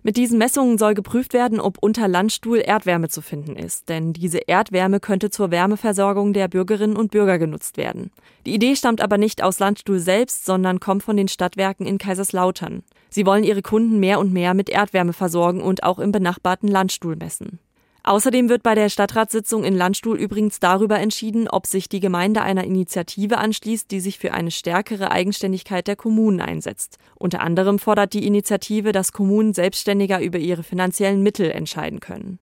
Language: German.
Mit diesen Messungen soll geprüft werden, ob unter Landstuhl Erdwärme zu finden ist, denn diese Erdwärme könnte zur Wärmeversorgung der Bürgerinnen und Bürger genutzt werden. Die Idee stammt aber nicht aus Landstuhl selbst, sondern kommt von den Stadtwerken in Kaiserslautern. Sie wollen ihre Kunden mehr und mehr mit Erdwärme versorgen und auch im benachbarten Landstuhl messen. Außerdem wird bei der Stadtratssitzung in Landstuhl übrigens darüber entschieden, ob sich die Gemeinde einer Initiative anschließt, die sich für eine stärkere Eigenständigkeit der Kommunen einsetzt. Unter anderem fordert die Initiative, dass Kommunen selbstständiger über ihre finanziellen Mittel entscheiden können.